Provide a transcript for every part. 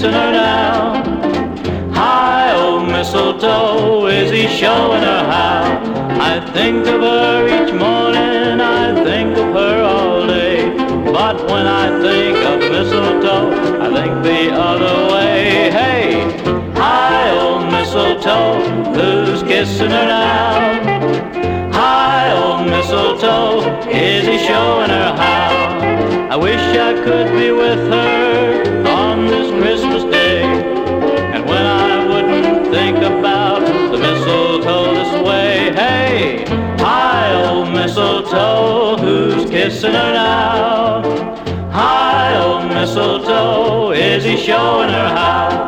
kissing her now? Hi, old mistletoe, is he showing her how? I think of her each morning, I think of her all day. But when I think of mistletoe, I think the other way. Hey, hi, old mistletoe, who's kissing her now? Hi, old mistletoe, is he showing her how? I wish I could be with her on this Christmas Day, and when I wouldn't think about the mistletoe this way. Hey, hi, old mistletoe, who's kissing her now? Hi, old mistletoe, is he showing her how?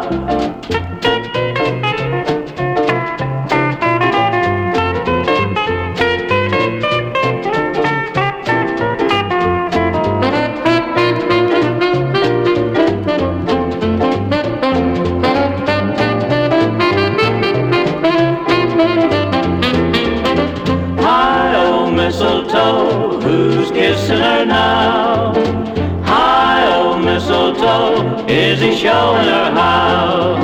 Mistletoe, who's kissing her now? Hi, old mistletoe, is he showing her how?